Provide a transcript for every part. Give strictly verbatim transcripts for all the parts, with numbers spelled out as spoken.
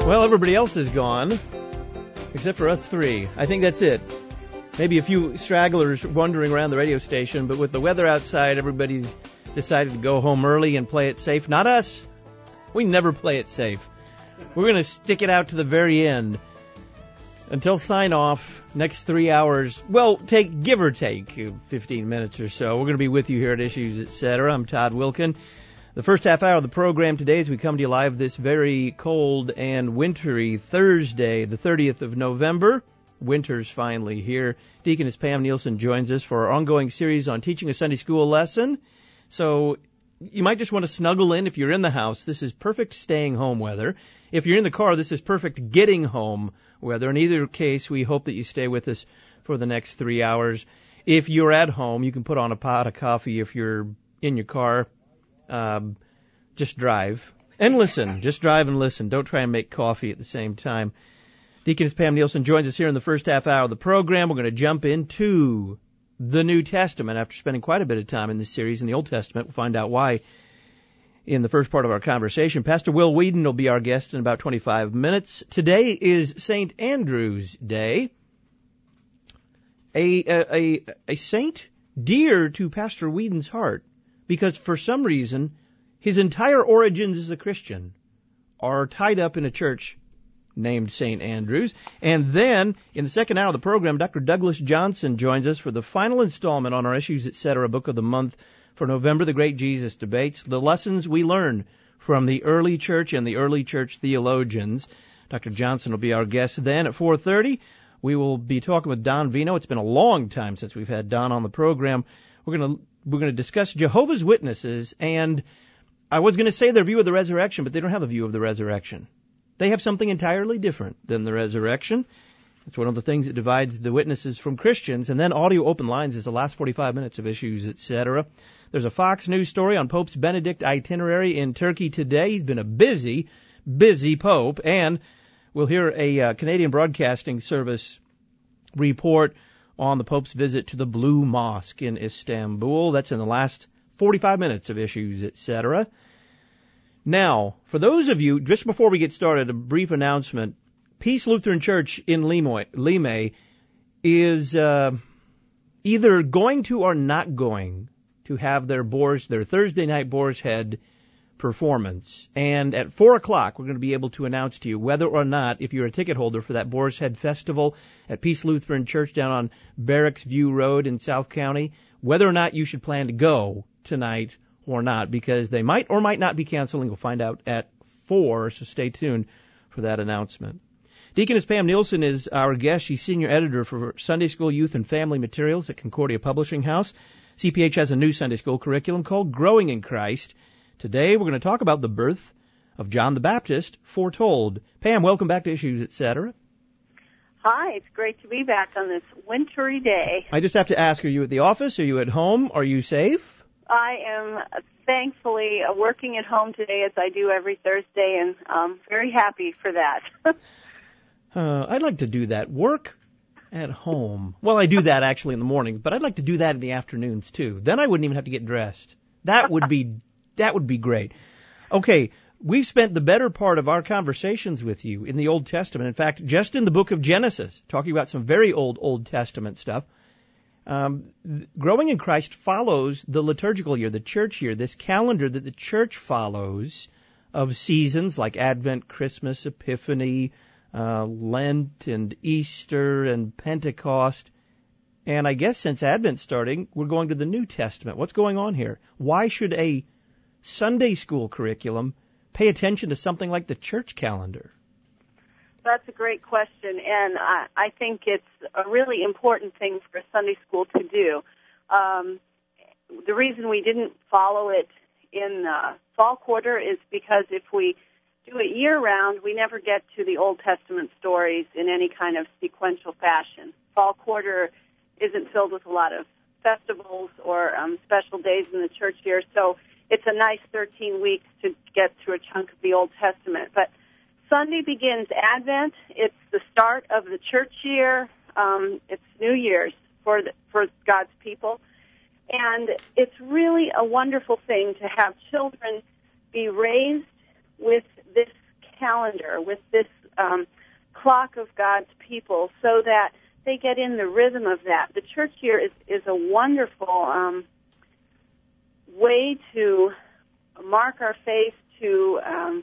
Well, everybody else is gone, except for us three. I think that's it. Maybe a few stragglers wandering around the radio station, but with the weather outside, everybody's decided to go home early and play it safe. Not us. We never play it safe. We're going to stick it out to the very end. Until sign off, next three hours, well, take give or take fifteen minutes or so. We're going to be with you here at Issues, et cetera. I'm Todd Wilkin. The first half hour of the program today as we come to you live this very cold and wintry Thursday, the thirtieth of November. Winter's finally here. Deaconess Pam Nielsen joins us for our ongoing series on teaching a Sunday school lesson. So you might just want to snuggle in if you're in the house. This is perfect staying home weather. If you're in the car, this is perfect getting home weather. In either case, we hope that you stay with us for the next three hours. If you're at home, you can put on a pot of coffee. If you're in your car, um, just drive and listen. Just drive and listen. Don't try and make coffee at the same time. Deaconess Pam Nielsen joins us here in the first half hour of the program. We're going to jump into the New Testament after spending quite a bit of time in this series in the Old Testament. We'll find out why in the first part of our conversation. Pastor Will Whedon will be our guest in about twenty-five minutes. Today is Saint Andrew's Day, a, a, a, a saint dear to Pastor Whedon's heart, because for some reason his entire origins as a Christian are tied up in a church named Saint Andrew's. And then, in the second hour of the program, Doctor Douglas Johnson joins us for the final installment on our Issues, et cetera. Book of the month for November, the Great Jesus Debates, the lessons we learn from the early church and the early church theologians. Doctor Johnson will be our guest then. At four thirty, we will be talking with Don Vino. It's been a long time since we've had Don on the program. We're going to we're going to discuss Jehovah's Witnesses, and I was going to say their view of the resurrection, but they don't have a view of the resurrection. They have something entirely different than the resurrection. It's one of the things that divides the witnesses from Christians. And then audio open lines is the last forty-five minutes of Issues, et cetera. There's a Fox News story on Pope's Benedict itinerary in Turkey today. He's been a busy, busy Pope. And we'll hear a uh, Canadian Broadcasting Service report on the Pope's visit to the Blue Mosque in Istanbul. That's in the last forty-five minutes of Issues, et cetera. Now, for those of you, just before we get started, a brief announcement. Peace Lutheran Church in Limay is uh, either going to or not going to have their Boar's, their Thursday night Boar's Head performance. And at four o'clock, we're going to be able to announce to you whether or not, if you're a ticket holder for that Boar's Head Festival at Peace Lutheran Church down on Barracks View Road in South County, whether or not you should plan to go tonight or not, because they might or might not be canceling. We'll find out at four, so stay tuned for that announcement. Deaconess Pam Nielsen is our guest. She's senior editor for Sunday School Youth and Family Materials at Concordia Publishing House. C P H has a new Sunday school curriculum called Growing in Christ. Today we're going to talk about the birth of John the Baptist foretold. Pam, welcome back to Issues, et cetera. Hi, it's great to be back on this wintry day. I just have to ask, are you at the office? Are you at home? Are you safe? I am thankfully working at home today as I do every Thursday, and I'm very happy for that. uh, I'd like to do that. Work at home. Well, I do that actually in the mornings, but I'd like to do that in the afternoons too. Then I wouldn't even have to get dressed. That would be that would be great. Okay, we've spent the better part of our conversations with you in the Old Testament. In fact, just in the book of Genesis, talking about some very old Old Testament stuff. Um, Growing in Christ follows the liturgical year, the church year, this calendar that the church follows of seasons like Advent, Christmas, Epiphany, uh, Lent, and Easter, and Pentecost. And I guess since Advent's starting, we're going to the New Testament. What's going on here? Why should a Sunday school curriculum pay attention to something like the church calendar? That's a great question, and I, I think it's a really important thing for Sunday school to do. Um, the reason we didn't follow it in uh, fall quarter is because if we do it year-round, we never get to the Old Testament stories in any kind of sequential fashion. Fall quarter isn't filled with a lot of festivals or um, special days in the church year, so it's a nice thirteen weeks to get through a chunk of the Old Testament. But Sunday begins Advent. It's the start of the church year. Um, it's New Year's for the, for God's people. And it's really a wonderful thing to have children be raised with this calendar, with this um, clock of God's people so that they get in the rhythm of that. The church year is, is a wonderful um, way to mark our faith, to um,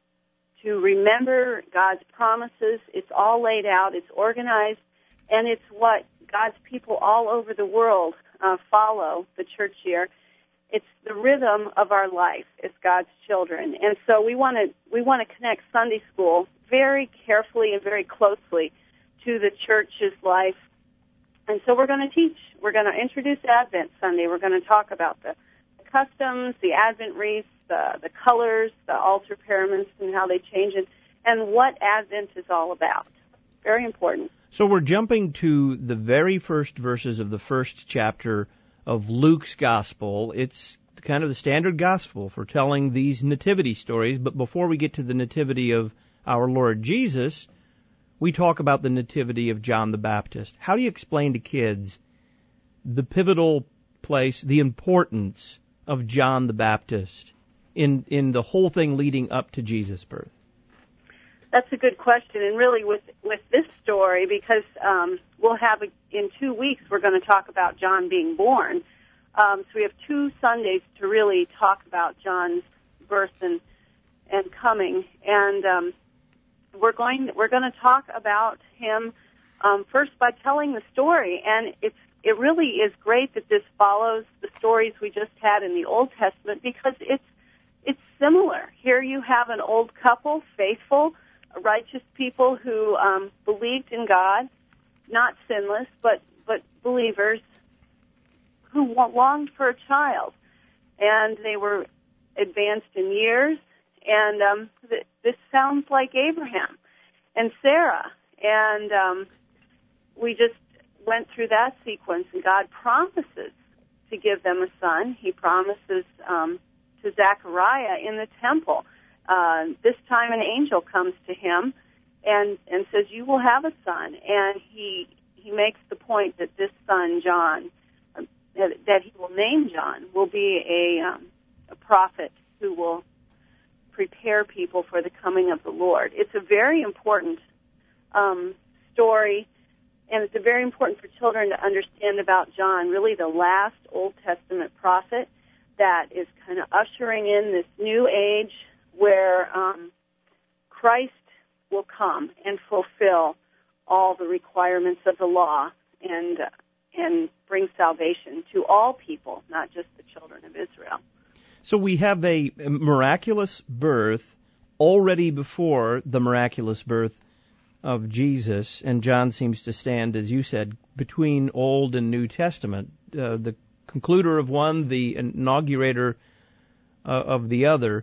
to remember God's promises. It's all laid out, it's organized, and it's what God's people all over the world uh, follow, the church year. It's the rhythm of our life as God's children. And so we want to we want to connect Sunday school very carefully and very closely to the church's life. And so we're going to teach. We're going to introduce Advent Sunday. We're going to talk about the customs, the Advent wreaths, the, the colors, the altar paraments, and how they change it, and what Advent is all about. Very important. So we're jumping to the very first verses of the first chapter of Luke's Gospel. It's kind of the standard gospel for telling these nativity stories, but before we get to the nativity of our Lord Jesus, we talk about the nativity of John the Baptist. How do you explain to kids the pivotal place, the importance of John the Baptist in in the whole thing leading up to Jesus' birth? That's a good question, and really with with this story, because um, we'll have a, in two weeks we're going to talk about John being born. Um, so we have two Sundays to really talk about John's birth and and coming, and um, we're going we're going to talk about him um, first by telling the story, and it's it really is great that this follows the stories we just had in the Old Testament because it's it's similar. Here you have an old couple, faithful, righteous people who um, believed in God, not sinless, but but believers who longed for a child, and they were advanced in years. And um, th- this sounds like Abraham and Sarah, and um, we just went through that sequence, and God promises to give them a son. He promises um, to Zechariah in the temple. Uh, this time an angel comes to him and, and says, you will have a son. And he he makes the point that this son, John, uh, that, that he will name John, will be a, um, a prophet who will prepare people for the coming of the Lord. It's a very important um, story, and it's very important for children to understand about John, really the last Old Testament prophet that is kind of ushering in this new age where um, Christ will come and fulfill all the requirements of the law and uh, and bring salvation to all people, not just the children of Israel. So we have a miraculous birth already before the miraculous birth of Jesus, and John seems to stand, as you said, between Old and New Testament, uh, the concluder of one, the inaugurator uh, of the other.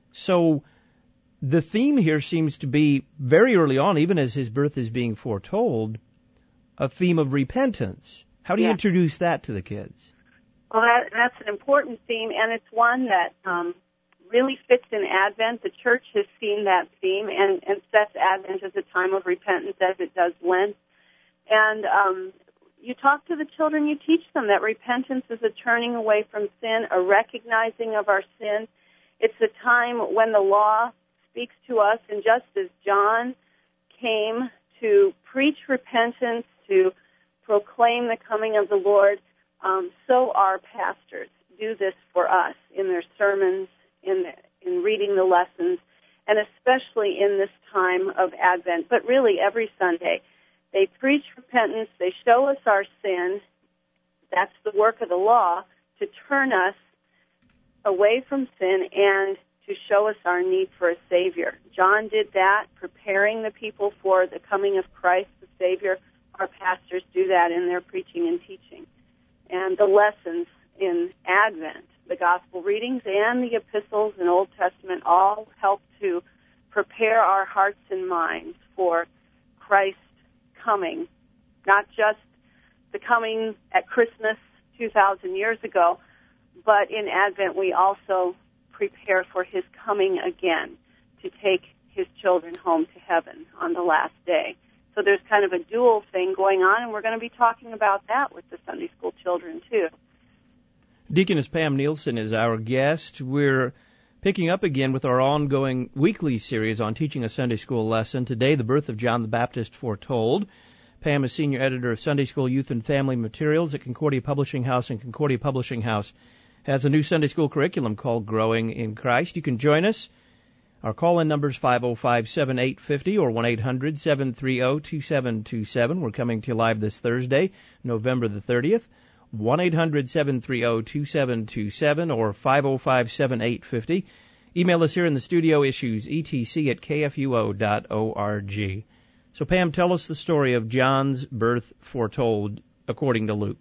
So the theme here seems to be, very early on, even as his birth is being foretold, a theme of repentance. How do you yeah. introduce that to the kids? Well, that, that's an important theme, and it's one that um, really fits in Advent. The church has seen that theme and, and sets Advent as a time of repentance as it does Lent. And um, you talk to the children, you teach them that repentance is a turning away from sin, a recognizing of our sin. It's a time when the law speaks to us, and just as John came to preach repentance, to proclaim the coming of the Lord, um, so our pastors do this for us in their sermons, in the, in reading the lessons, and especially in this time of Advent, but really every Sunday. They preach repentance, they show us our sin. That's the work of the law, to turn us away from sin and to show us our need for a Savior. John did that, preparing the people for the coming of Christ, the Savior. Our pastors do that in their preaching and teaching. And the lessons in Advent, the gospel readings and the epistles and Old Testament, all help to prepare our hearts and minds for Christ's coming, not just the coming at Christmas two thousand years ago, but in Advent we also prepare for his coming again to take his children home to heaven on the last day. So there's kind of a dual thing going on, and we're going to be talking about that with the Sunday school children too. Deaconess Pam Nielsen is our guest. We're Picking up again with our ongoing weekly series on teaching a Sunday school lesson. Today, the birth of John the Baptist foretold. Pam is senior editor of Sunday School Youth and Family Materials at Concordia Publishing House, and Concordia Publishing House has a new Sunday school curriculum called Growing in Christ. You can join us. Our call-in number is five oh five, seven eight five oh or one eight hundred, seven three oh, two seven two seven. We're coming to you live this Thursday, November the thirtieth. one eight hundred, seven three oh, two seven two seven or five oh five, seven eight five oh. Email us here in the studio, issues etc at kfuo dot org. So, Pam, tell us the story of John's birth foretold according to Luke.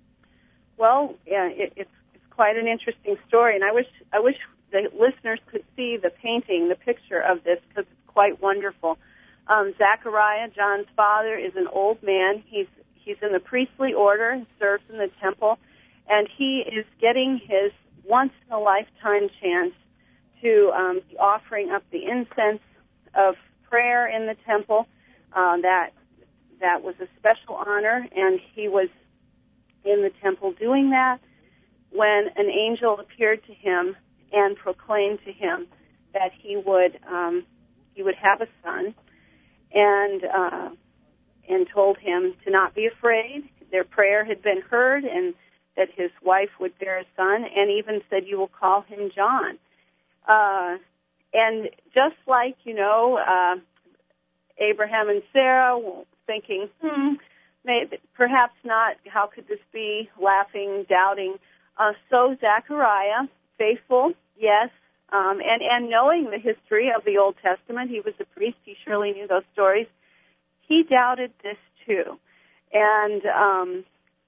Well, yeah, it, it's it's quite an interesting story, and I wish I wish the listeners could see the painting, the picture of this, because it's quite wonderful. Um, Zechariah, John's father, is an old man. He's he's in the priestly order, serves in the temple, and he is getting his once in a lifetime chance to um, be offering up the incense of prayer in the temple. Uh, that that was a special honor, and he was in the temple doing that when an angel appeared to him and proclaimed to him that he would um, he would have a son, and uh, and told him to not be afraid. Their prayer had been heard, and that his wife would bear a son, and even said, "You will call him John." Uh, and just like you know. Uh, Abraham and Sarah thinking, hmm, maybe, perhaps not, how could this be, laughing, doubting. Uh, so Zechariah, faithful, yes, um, and, and knowing the history of the Old Testament, he was a priest, he surely knew those stories, he doubted this too. And um,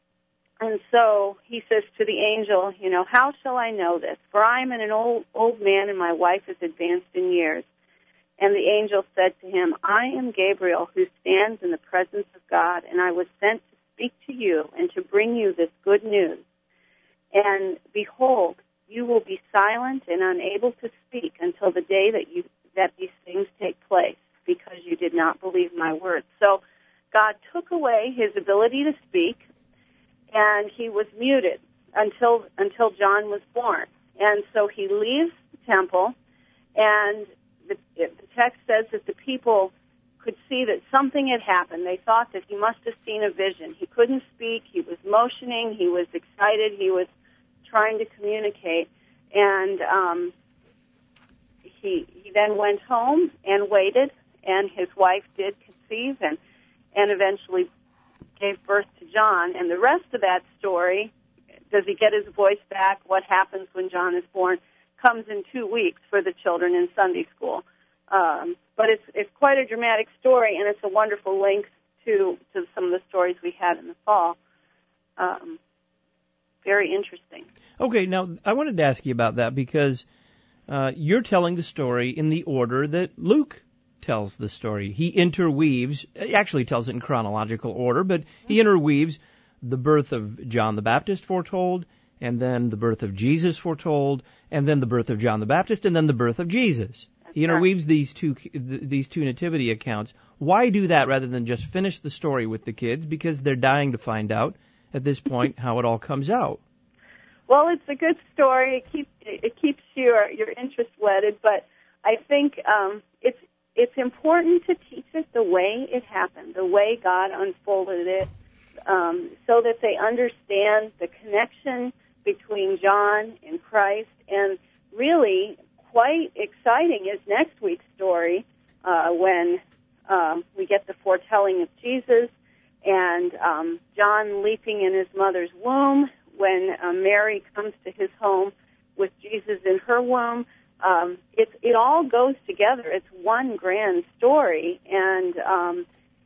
and so he says to the angel, you know, how shall I know this? For I am an old, old man and my wife is advanced in years. And the angel said to him, I am Gabriel, who stands in the presence of God, and I was sent to speak to you and to bring you this good news. And behold, you will be silent and unable to speak until the day that you that these things take place, because you did not believe my words. So God took away his ability to speak, and he was muted until until John was born. And so he leaves the temple, and The, the text says that the people could see that something had happened. They thought that he must have seen a vision. He couldn't speak. He was motioning. He was excited. He was trying to communicate. And um, he he then went home and waited, and his wife did conceive and, and eventually gave birth to John. And the rest of that story, does he get his voice back? What happens when John is born? Comes in two weeks for the children in Sunday school. Um, but it's it's quite a dramatic story, and it's a wonderful link to, to some of the stories we had in the fall. Um, very interesting. Okay, now I wanted to ask you about that because uh, you're telling the story in the order that Luke tells the story. He interweaves, he actually tells it in chronological order, but he interweaves the birth of John the Baptist foretold, and then the birth of Jesus foretold, and then the birth of John the Baptist, and then the birth of Jesus. That's He interweaves right. these two these two nativity accounts. Why do that rather than just finish the story with the kids? Because they're dying to find out at this point how it all comes out. Well, it's a good story. It keeps it keeps your your interest whetted, but I think um, it's it's important to teach it the way it happened, the way God unfolded it, um, so that they understand the connection between John and Christ. And really quite exciting is next week's story uh, when um, we get the foretelling of Jesus and um, John leaping in his mother's womb when uh, Mary comes to his home with Jesus in her womb. Um, it's, it all goes together. It's one grand story. And um,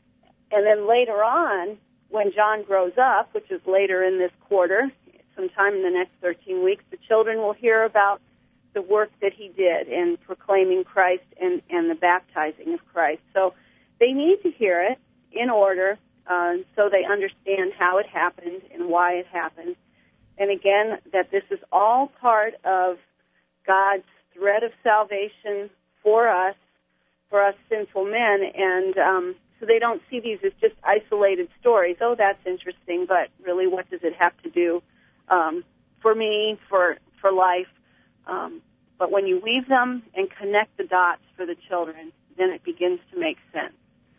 and then later on, when John grows up, which is later in this quarter, sometime in the next thirteen weeks, the children will hear about the work that he did in proclaiming Christ and, and the baptizing of Christ. So they need to hear it in order uh, so they understand how it happened and why it happened. And again, that this is all part of God's thread of salvation for us, for us sinful men, and um, so they don't see these as just isolated stories. Oh, that's interesting, but really what does it have to do um, for me, for for life? Um, but when you weave them and connect the dots for the children, then it begins to make sense.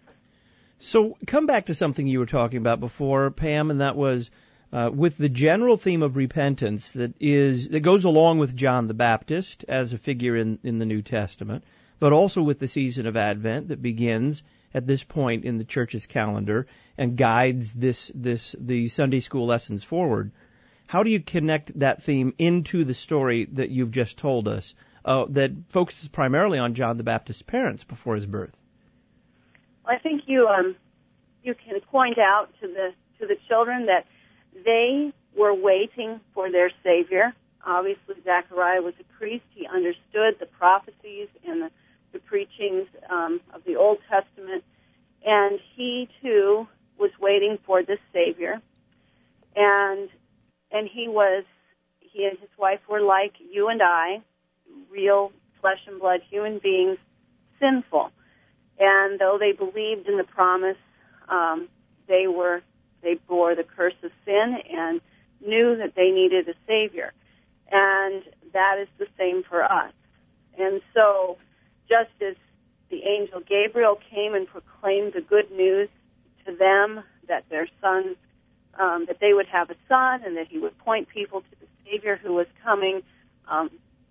So come back to something you were talking about before, Pam, and that was uh, with the general theme of repentance that is that goes along with John the Baptist as a figure in, in the New Testament, but also with the season of Advent that begins at this point in the church's calendar and guides this this the Sunday school lessons forward. How do you connect that theme into the story that you've just told us uh, that focuses primarily on John the Baptist's parents before his birth? I think you um, you can point out to the to the children that they were waiting for their Savior. Obviously, Zechariah was a priest. He understood the prophecies and the, the preachings um, of the Old Testament, and he too was waiting for this Savior. And and he was he and his wife were like you and I, real flesh and blood human beings, sinful. And though they believed in the promise, um, they were they bore the curse of sin and knew that they needed a Savior. And that is the same for us. And so, just as the angel Gabriel came and proclaimed the good news to them that their son, um, that they would have a son and that he would point people to the Savior who was coming, um,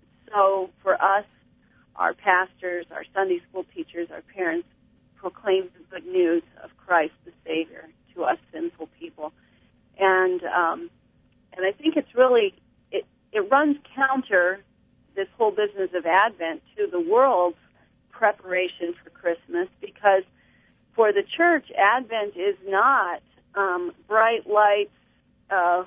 so for us, our pastors, our Sunday school teachers, our parents proclaim the good news of Christ the Savior to us sinful people. And um, and I think it's really, it, it runs counter, this whole business of Advent, to the world's preparation for Christmas, because for the church, Advent is not um, bright lights, uh,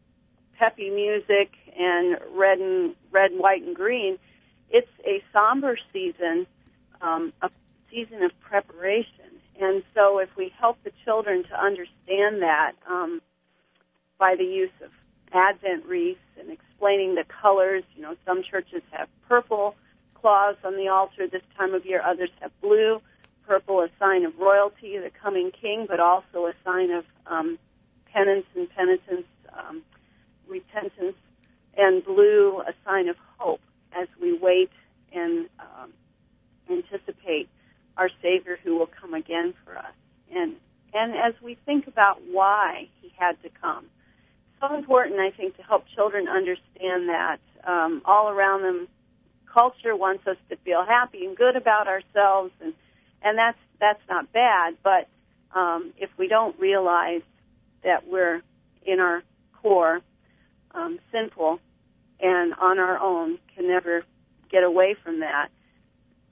peppy music, and red and red, white, and green. It's a somber season, um, a season of preparation. And so if we help the children to understand that um, by the use of Advent wreaths and explaining the colors, you know, some churches have purple cloths on the altar this time of year, others have blue. Purple, a sign of royalty, the coming king, but also a sign of um, penance and penitence, um, repentance, and blue, a sign of hope, as we wait and um, anticipate our Savior who will come again for us. And and as we think about why he had to come. So important, I think, to help children understand that um, all around them, culture wants us to feel happy and good about ourselves, and, and that's that's not bad, but um, if we don't realize that we're in our core um, sinful and on our own can never get away from that. Uh,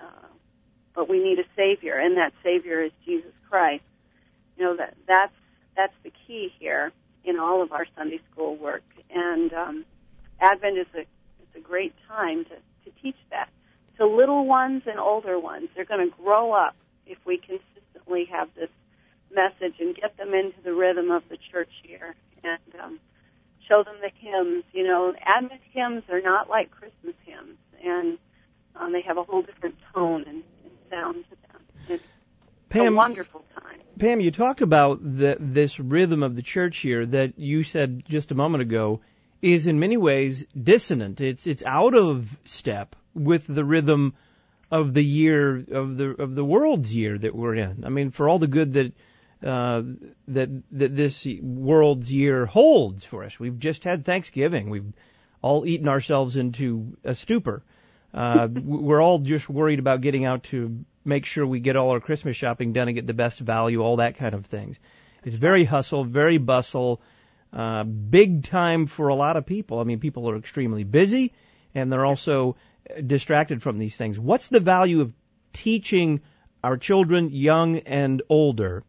but we need a Savior, and that Savior is Jesus Christ. You know, that that's that's the key here in all of our Sunday school work. And um, Advent is a it's a great time to, to teach that to little ones and older ones. They're going to grow up if we consistently have this message and get them into the rhythm of the church year and um, show them the hymns. You know, Advent hymns are not like Christmas hymns, and um, they have a whole different tone and, and sound to them. It's Pam, a wonderful time. Pam, you talked about the, this rhythm of the church year that you said just a moment ago is in many ways dissonant. It's it's out of step with the rhythm of the year of the of the world's year that we're in. I mean, for all the good that uh, that that this world's year holds for us. We've just had Thanksgiving. We've all eaten ourselves into a stupor. Uh, we're all just worried about getting out to make sure we get all our Christmas shopping done and get the best value, all that kind of things. It's very hustle, very bustle, uh, big time for a lot of people. I mean, people are extremely busy, and they're also distracted from these things. What's the value of teaching our children, young and older,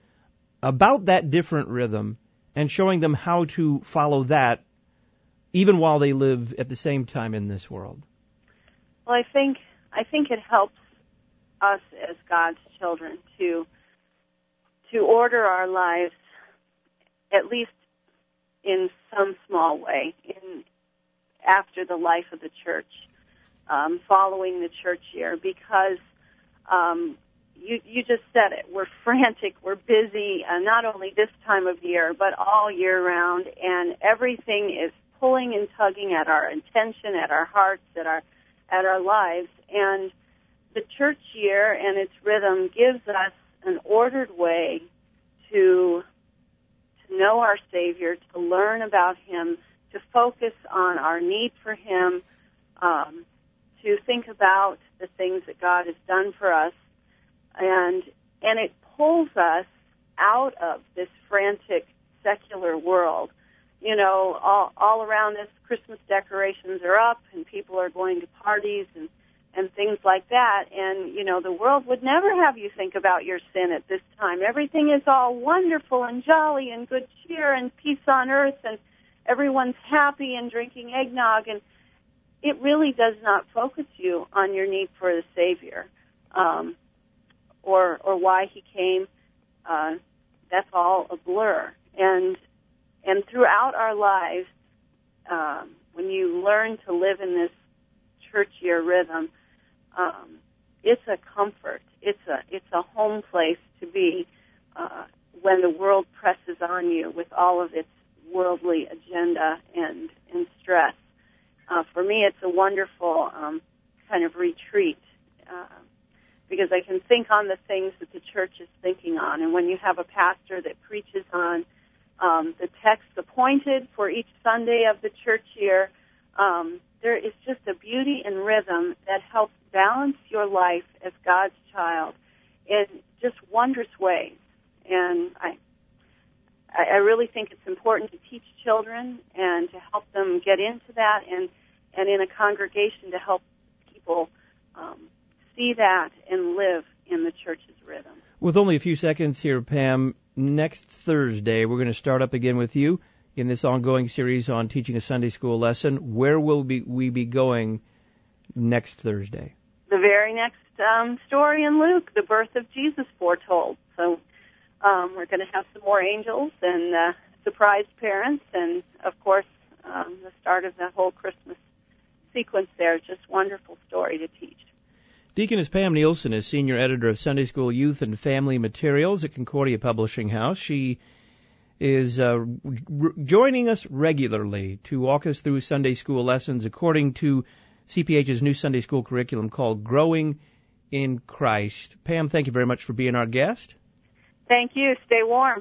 about that different rhythm and showing them how to follow that even while they live at the same time in this world? Well, I think I think it helps us as God's children to to order our lives, at least in some small way, in after the life of the church, um, following the church year, because um, you you just said it. We're frantic, we're busy, uh, not only this time of year, but all year round, and everything is pulling and tugging at our attention, at our hearts, at our at our lives. And the church year and its rhythm gives us an ordered way to to know our Savior, to learn about Him, to focus on our need for Him, um, to think about the things that God has done for us, and and it pulls us out of this frantic secular world. You know, all, all around us, Christmas decorations are up, and people are going to parties and, and things like that. And, you know, the world would never have you think about your sin at this time. Everything is all wonderful and jolly and good cheer and peace on earth, and everyone's happy and drinking eggnog. And it really does not focus you on your need for the Savior, um, or or why He came. Uh, that's all a blur. And and throughout our lives, um, when you learn to live in this church year rhythm, um, it's a comfort. It's a it's a home place to be uh, when the world presses on you with all of its worldly agenda and and stress. Uh, for me, it's a wonderful um, kind of retreat uh, because I can think on the things that the church is thinking on. And when you have a pastor that preaches on um, the text appointed for each Sunday of the church year, um, there is just a beauty and rhythm that helps balance your life as God's child in just wondrous ways. And I I really think it's important to teach children and to help them get into that, and, and in a congregation to help people um, see that and live in the church's rhythm. With only a few seconds here, Pam, next Thursday we're going to start up again with you in this ongoing series on teaching a Sunday school lesson. Where will be, we be going next Thursday? The very next um, story in Luke, the birth of Jesus foretold. So Um, we're going to have some more angels and uh, surprised parents, and, of course, um, the start of the whole Christmas sequence there. Just wonderful story to teach. Deaconess Pam Nielsen is Senior Editor of Sunday School Youth and Family Materials at Concordia Publishing House. She is uh, r- joining us regularly to walk us through Sunday school lessons according to C P H's new Sunday school curriculum called Growing in Christ. Pam, thank you very much for being our guest. Thank you. Stay warm.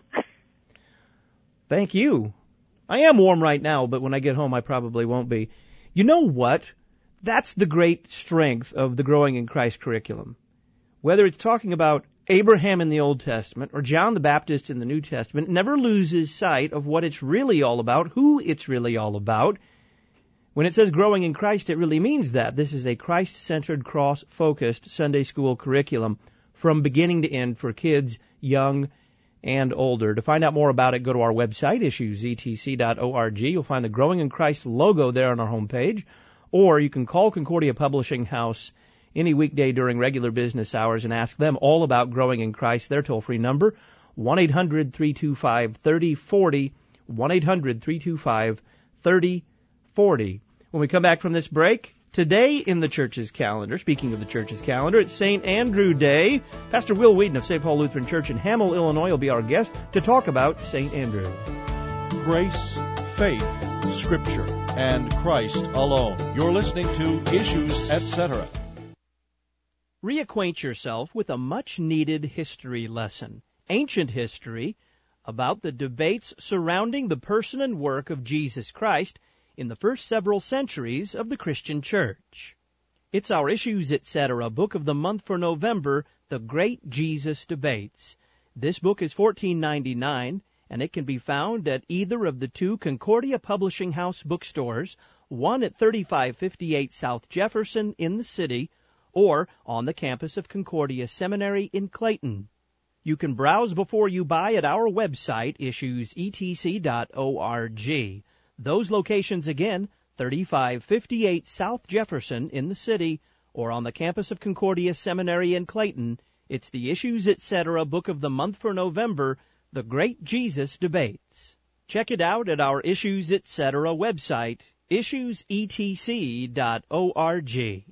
Thank you. I am warm right now, but when I get home, I probably won't be. You know what? That's the great strength of the Growing in Christ curriculum. Whether it's talking about Abraham in the Old Testament or John the Baptist in the New Testament, it never loses sight of what it's really all about, who it's really all about. When it says Growing in Christ, it really means that. This is a Christ-centered, cross-focused Sunday school curriculum from beginning to end for kids, young and older. To find out more about it, go to our website, issues e t c dot org. You'll find the Growing in Christ logo there on our homepage, or you can call Concordia Publishing House any weekday during regular business hours and ask them all about Growing in Christ. Their toll-free number, one eight hundred three two five three oh four oh, one eight hundred three two five three oh four oh. When we come back from this break, today in the church's calendar, speaking of the church's calendar, it's Saint Andrew Day. Pastor Will Wheaton of Saint Paul Lutheran Church in Hamel, Illinois will be our guest to talk about Saint Andrew. Grace, faith, Scripture, and Christ alone. You're listening to Issues, et cetera. Reacquaint yourself with a much-needed history lesson, ancient history, about the debates surrounding the person and work of Jesus Christ in the first several centuries of the Christian Church. It's our Issues, et cetera book of the month for November, The Great Jesus Debates. This book is fourteen ninety-nine, and it can be found at either of the two Concordia Publishing House bookstores, one at thirty-five fifty-eight South Jefferson in the city, or on the campus of Concordia Seminary in Clayton. You can browse before you buy at our website, issues e t c dot org. Those locations again, thirty-five fifty-eight South Jefferson in the city, or on the campus of Concordia Seminary in Clayton. It's the Issues, et cetera book of the month for November, The Great Jesus Debates. Check it out at our Issues, et cetera website, issues e t c dot org.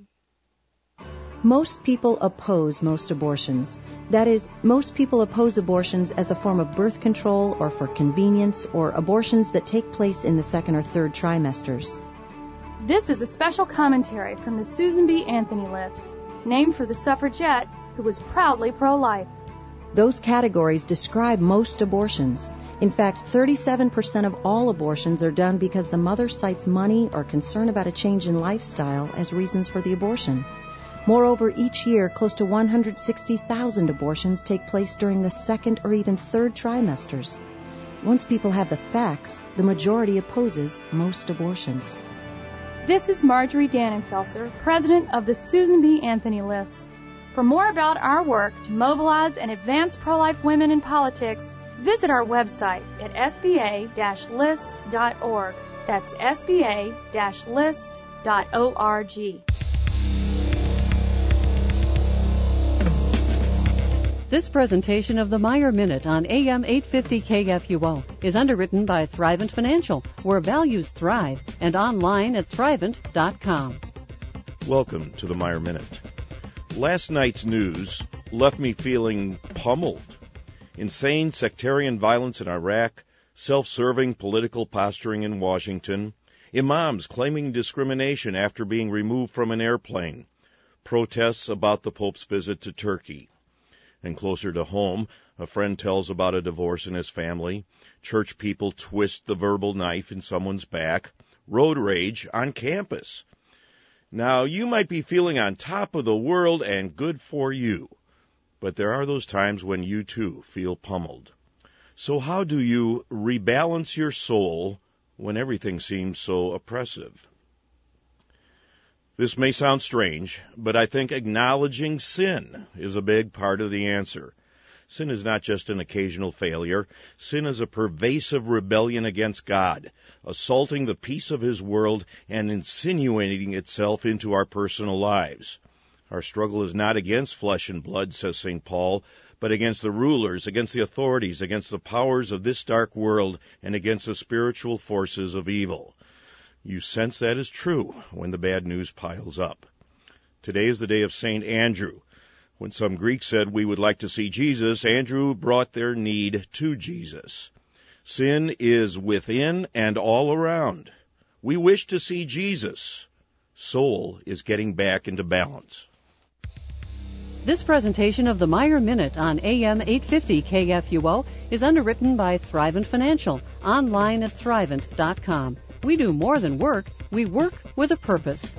Most people oppose most abortions. That is, most people oppose abortions as a form of birth control or for convenience, or abortions that take place in the second or third trimesters. This is a special commentary from the Susan B. Anthony list, named for the suffragette who was proudly pro-life. Those categories describe most abortions. In fact, thirty-seven percent of all abortions are done because the mother cites money or concern about a change in lifestyle as reasons for the abortion. Moreover, each year, close to one hundred sixty thousand abortions take place during the second or even third trimesters. Once people have the facts, the majority opposes most abortions. This is Marjorie Dannenfelser, president of the Susan B. Anthony list. For more about our work to mobilize and advance pro-life women in politics, visit our website at s b a dash list dot org. That's s b a dash list dot org. This presentation of the Meyer Minute on A M eight fifty K F U O is underwritten by Thrivent Financial, where values thrive, and online at thrivent dot com. Welcome to the Meyer Minute. Last night's news left me feeling pummeled. Insane sectarian violence in Iraq, self-serving political posturing in Washington, imams claiming discrimination after being removed from an airplane, protests about the Pope's visit to Turkey. And closer to home, a friend tells about a divorce in his family, church people twist the verbal knife in someone's back, road rage on campus. Now, you might be feeling on top of the world, and good for you. But there are those times when you, too, feel pummeled. So how do you rebalance your soul when everything seems so oppressive? This may sound strange, but I think acknowledging sin is a big part of the answer. Sin is not just an occasional failure. Sin is a pervasive rebellion against God, assaulting the peace of His world and insinuating itself into our personal lives. Our struggle is not against flesh and blood, says Saint Paul, but against the rulers, against the authorities, against the powers of this dark world, and against the spiritual forces of evil. You sense that is true when the bad news piles up. Today is the day of Saint Andrew. When some Greeks said we would like to see Jesus, Andrew brought their need to Jesus. Sin is within and all around. We wish to see Jesus. Soul is getting back into balance. This presentation of the Meyer Minute on A M eight fifty K F U O is underwritten by Thrivent Financial, online at thrivent dot com. We do more than work, we work with a purpose.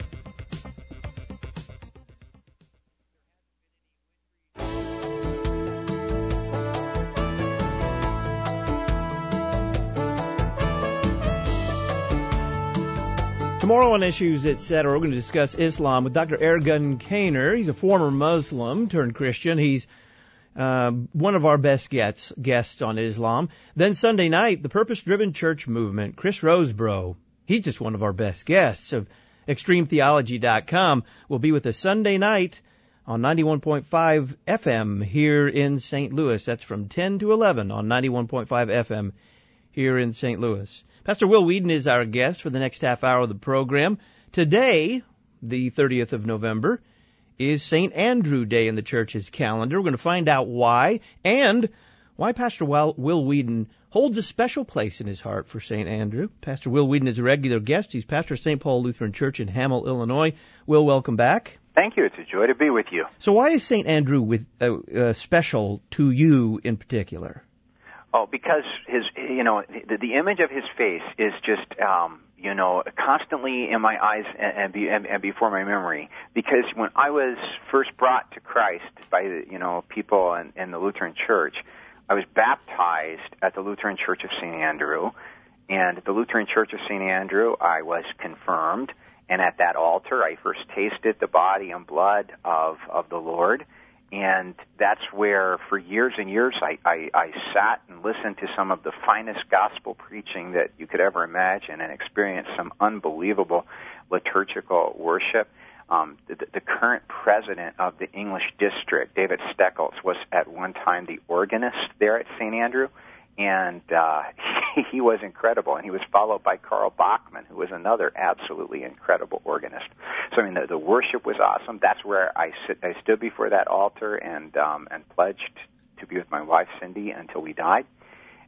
Tomorrow on Issues, et cetera, we're going to discuss Islam with Doctor Ergun Caner. He's a former Muslim turned Christian. He's uh, one of our best guests, guests on Islam. Then Sunday night, the Purpose-Driven Church Movement. Chris Rosebrough, he's just one of our best guests of extreme theology dot com, will be with us Sunday night on ninety-one point five F M here in Saint Louis. That's from ten to eleven on ninety-one point five F M here in Saint Louis. Pastor Will Weedon is our guest for the next half hour of the program. Today, the thirtieth of November, is Saint Andrew Day in the church's calendar. We're going to find out why, and why Pastor Will Weedon holds a special place in his heart for Saint Andrew. Pastor Will Weedon is a regular guest. He's pastor of Saint Paul Lutheran Church in Hamel, Illinois. Will, welcome back. Thank you. It's a joy to be with you. So why is Saint Andrew with, uh, uh, special to you in particular? Oh, because his, you know, the, the image of his face is just, um, you know, constantly in my eyes and, and, be, and, and before my memory. Because when I was first brought to Christ by, you know, people in, in the Lutheran Church, I was baptized at the Lutheran Church of Saint Andrew. And at the Lutheran Church of Saint Andrew, I was confirmed. And at that altar, I first tasted the body and blood of, of the Lord. And that's where, for years and years, I, I, I sat and listened to some of the finest gospel preaching that you could ever imagine and experienced some unbelievable liturgical worship. Um, the, the current president of the English district, David Steckles, was at one time the organist there at Saint Andrew, and uh, he, he was incredible. And he was followed by Karl Bachmann, who was another absolutely incredible organist. So, I mean, the, the worship was awesome. That's where I, sit, I stood before that altar and um, and pledged to be with my wife, Cindy, until we died.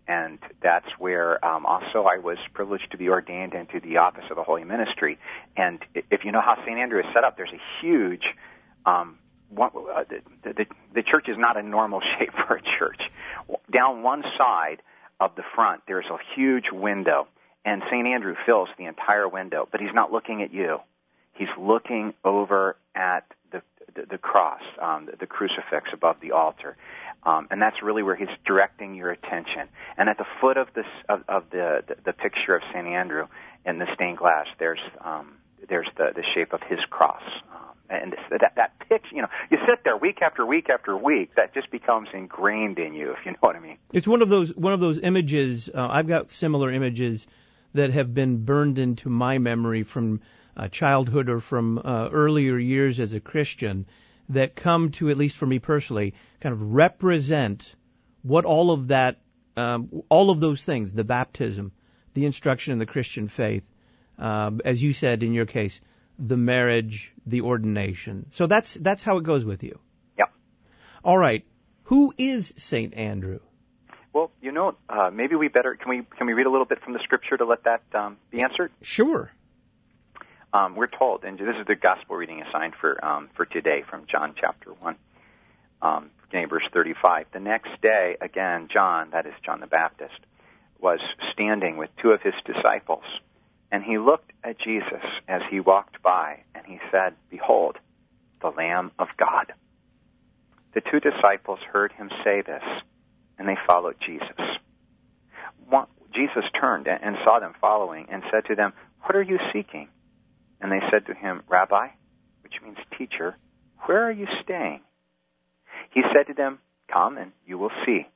and that's where um, also I was privileged to be ordained into the office of the Holy Ministry. And if you know how Saint Andrew is set up, there's a huge, um, one, uh, the, the, the church is not a normal shape for a church. Down one side of the front, there's a huge window, and Saint Andrew fills the entire window, but he's not looking at you. He's looking over at the the, the cross, um, the, the crucifix above the altar. Um, and that's really where he's directing your attention. And at the foot of this of, of the, the the picture of Saint Andrew in the stained glass, there's um, there's the, the shape of his cross. Um, and this, that that picture, you know, you sit there week after week after week, that just becomes ingrained in you, if you know what I mean. It's one of those one of those images. Uh, I've got similar images that have been burned into my memory from uh, childhood or from uh, earlier years as a Christian, that come to, at least for me personally, kind of represent what all of that, um, all of those things, the baptism, the instruction in the Christian faith, um, as you said in your case, the marriage, the ordination. So that's that's how it goes with you. Yep. All right. Who is Saint Andrew? Well, you know, uh, maybe we better can we can we read a little bit from the Scripture to let that um, be answered? Sure. Um, we're told, and this is the gospel reading assigned for um, for today from John chapter one, um, beginning verse thirty-five. The next day, again, John, that is John the Baptist, was standing with two of his disciples, and he looked at Jesus as he walked by, and he said, "Behold, the Lamb of God." The two disciples heard him say this, and they followed Jesus. One, Jesus turned and saw them following and said to them, "What are you seeking?" And they said to him, "Rabbi," which means teacher, "where are you staying?" He said to them, "Come and you will see."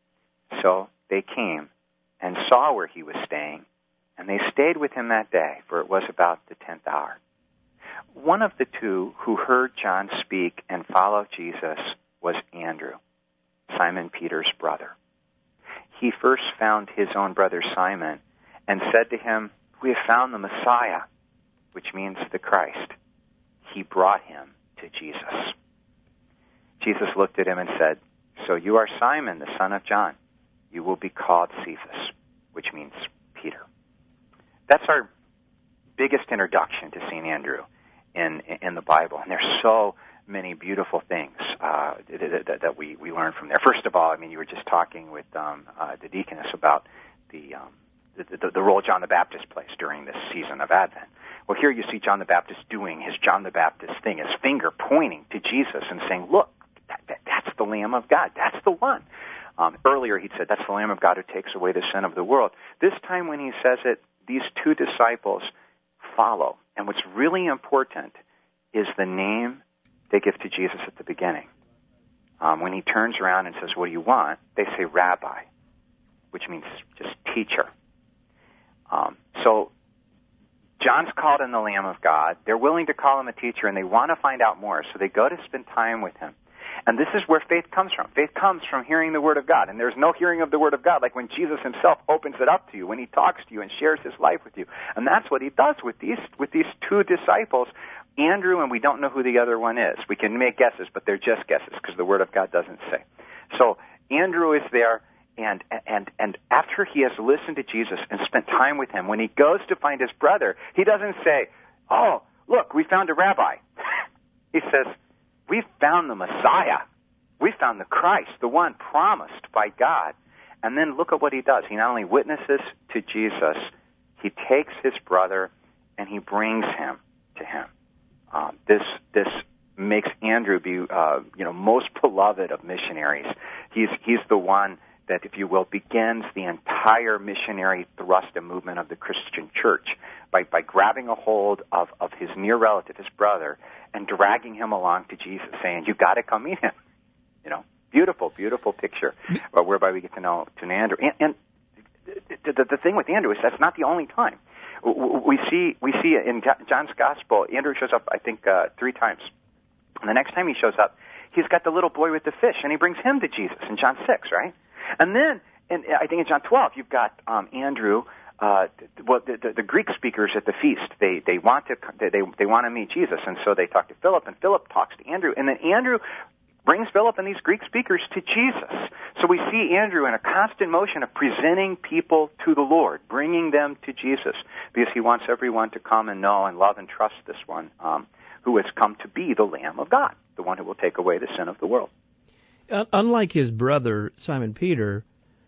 So they came and saw where he was staying, and they stayed with him that day, for it was about the tenth hour. One of the two who heard John speak and followed Jesus was Andrew, Simon Peter's brother. He first found his own brother Simon and said to him, "We have found the Messiah," which means the Christ. He brought him to Jesus. Jesus looked at him and said, "So you are Simon, the son of John. You will be called Cephas," which means Peter. That's our biggest introduction to Saint Andrew in in the Bible, and there's so many beautiful things uh, that, that we, we learn from there. First of all, I mean, you were just talking with um, uh, the deaconess about the, um, the, the the role John the Baptist plays during this season of Advent. Well, here you see John the Baptist doing his John the Baptist thing, his finger pointing to Jesus and saying, "Look, that, that, that's the Lamb of God. That's the one." Um, earlier he said, "That's the Lamb of God who takes away the sin of the world." This time when he says it, these two disciples follow. And what's really important is the name they give to Jesus at the beginning. Um, when he turns around and says, "What do you want?" they say "Rabbi," which means just teacher. Um, so John's called him the Lamb of God. They're willing to call him a teacher, and they want to find out more, so they go to spend time with him. And this is where faith comes from. Faith comes from hearing the Word of God, and there's no hearing of the Word of God like when Jesus himself opens it up to you, when he talks to you and shares his life with you. And that's what he does with these with these two disciples, Andrew, and we don't know who the other one is. We can make guesses, but they're just guesses because the Word of God doesn't say. So Andrew is there, and and and after he has listened to Jesus and spent time with him, when he goes to find his brother, he doesn't say, "Oh, look, we found a rabbi." He says, "We've found the Messiah. We found the Christ, the one promised by God." And then look at what he does. He not only witnesses to Jesus, he takes his brother and he brings him to him. Um, this this makes Andrew be uh, you know most beloved of missionaries. He's he's the one that, if you will, begins the entire missionary thrust and movement of the Christian church by by grabbing a hold of of his near relative, his brother, and dragging him along to Jesus, saying, "You got to come meet him." You know, beautiful, beautiful picture uh, whereby we get to know to know Andrew. And, and the, the, the thing with Andrew is that's not the only time. We see we see in John's Gospel, Andrew shows up, I think, uh, three times. And the next time he shows up, he's got the little boy with the fish, and he brings him to Jesus in John six, right? And then, in, I think in John twelve, you've got um, Andrew. Uh, well, the, the, the Greek speakers at the feast, they they want to they they want to meet Jesus, and so they talk to Philip, and Philip talks to Andrew, and then Andrew brings Philip and these Greek speakers to Jesus. So we see Andrew in a constant motion of presenting people to the Lord, bringing them to Jesus, because he wants everyone to come and know and love and trust this one um, who has come to be the Lamb of God, the one who will take away the sin of the world. Uh, unlike his brother, Simon Peter,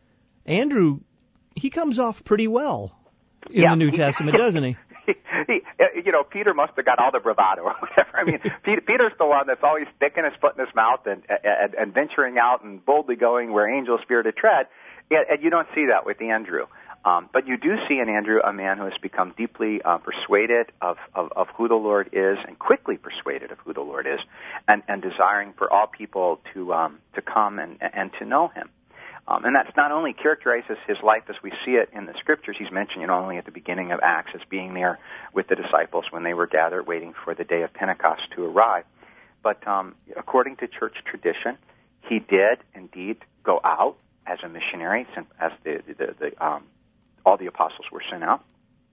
Andrew, he comes off pretty well in yeah. the New Testament, doesn't he? he? He, you know, Peter must have got all the bravado or whatever. I mean, Peter, Peter's the one that's always sticking his foot in his mouth and, and, and venturing out and boldly going where angels fear to tread. And, and you don't see that with Andrew. Um, but you do see in Andrew a man who has become deeply uh, persuaded of, of, of who the Lord is, and quickly persuaded of who the Lord is, and, and desiring for all people to um, to come and, and to know him. Um, and that's not only characterizes his life as we see it in the Scriptures. He's mentioned, you know, only at the beginning of Acts as being there with the disciples when they were gathered waiting for the day of Pentecost to arrive. But um, according to church tradition, he did indeed go out as a missionary, as the, the, the um, all the apostles were sent out.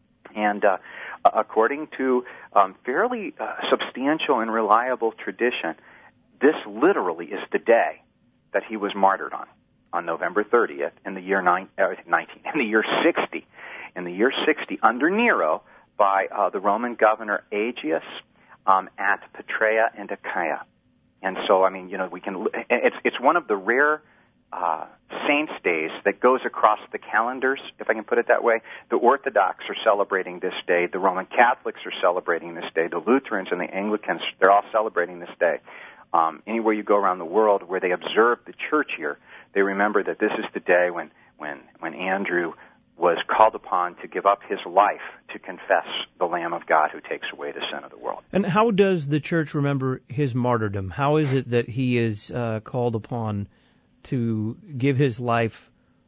And uh, according to um, fairly uh, substantial and reliable tradition, this literally is the day that he was martyred on, on November thirtieth in the year nine, uh, nineteen, in the year sixty, in the year sixty, under Nero, by uh, the Roman governor Aegeus um, at Petrea and Achaia. And so, I mean, you know, we can. It's it's one of the rare Uh, saints' days that goes across the calendars, if I can put it that way. The Orthodox are celebrating this day. The Roman Catholics are celebrating this day. The Lutherans and the Anglicans, they're all celebrating this day. Um, anywhere you go around the world where they observe the church year, they remember that this is the day when, when, when Andrew was called upon to give up his life to confess the Lamb of God who takes away the sin of the world. And how does the church remember his martyrdom? How is it that he is uh, called upon to give his life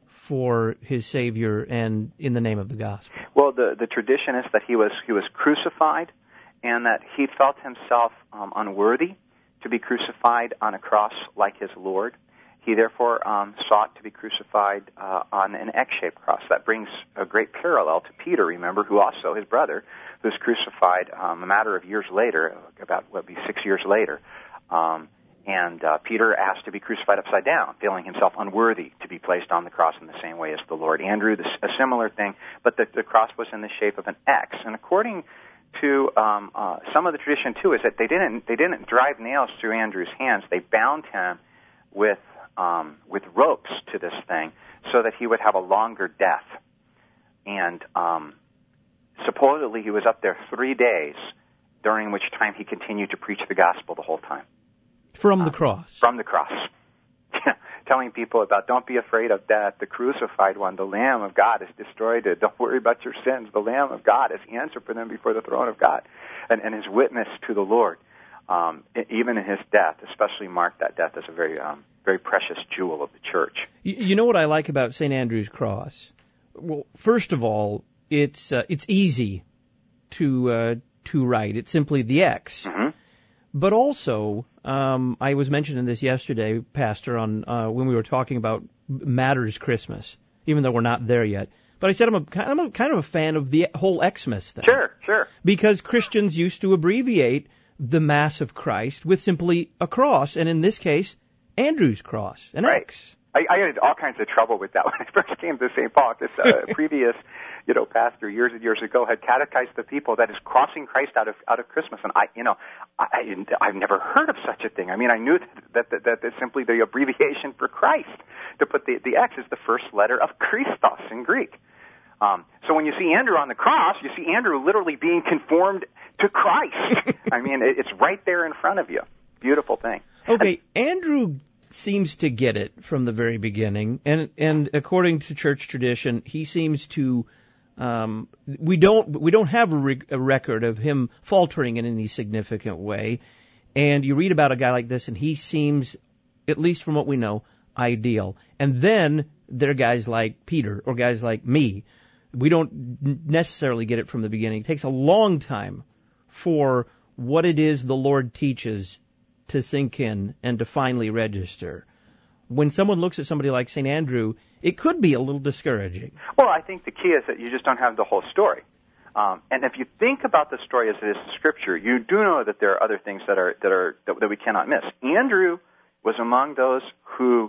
for his Savior and in the name of the gospel? Well, the, the tradition is that he was he was crucified, and that he felt himself um, unworthy to be crucified on a cross like his Lord. He therefore um, sought to be crucified uh, on an X-shaped cross. That brings a great parallel to Peter, remember, who also, his brother, who was crucified um, a matter of years later, about, what would be six years later. Um, And uh, Peter asked to be crucified upside down, feeling himself unworthy to be placed on the cross in the same way as the Lord. Andrew, this, a similar thing, but the, the cross was in the shape of an X. And according to um, uh, some of the tradition too, is that they didn't they didn't drive nails through Andrew's hands. They bound him with um, with ropes to this thing so that he would have a longer death. And um, supposedly he was up there three days, during which time he continued to preach the gospel the whole time. From the cross. Uh, from the cross. Telling people about, don't be afraid of death. The crucified one, the Lamb of God, has destroyed it. Don't worry about your sins. The Lamb of God has answered for them before the throne of God. And, and his witness to the Lord, um, even in his death, especially marked that death as a very um, very precious jewel of the church. You, you know what I like about Saint Andrew's cross? Well, first of all, it's uh, it's easy to uh, to write. It's simply the X. Mm-hmm. But also, um, I was mentioning this yesterday, Pastor, on uh, when we were talking about Matters Christmas, even though we're not there yet. But I said I'm a, I'm a kind of a fan of the whole Xmas thing. Sure, sure. Because Christians used to abbreviate the Mass of Christ with simply a cross, and in this case, Andrew's cross, an right. X. I, I had all kinds of trouble with that when I first came to Saint Paul. This uh, previous, you know, pastor years and years ago had catechized the people that is crossing Christ out of out of Christmas, and I, you know, I, I I've never heard of such a thing. I mean, I knew that that, that that's simply the abbreviation for Christ. To put the the X is the first letter of Christos in Greek. Um, so when you see Andrew on the cross, you see Andrew literally being conformed to Christ. I mean, it, it's right there in front of you. Beautiful thing. Okay, and, Andrew seems to get it from the very beginning, and and according to church tradition, he seems to. Um, we don't we don't have a, re- a record of him faltering in any significant way, and you read about a guy like this, and he seems, at least from what we know, ideal. And then there are guys like Peter or guys like me. We don't necessarily get it from the beginning. It takes a long time for what it is the Lord teaches to sink in and to finally register. When someone looks at somebody like Saint Andrew, it could be a little discouraging. Well, I think the key is that you just don't have the whole story. Um, and if you think about the story as it is in Scripture, you do know that there are other things that are that are that, that we cannot miss. Andrew was among those who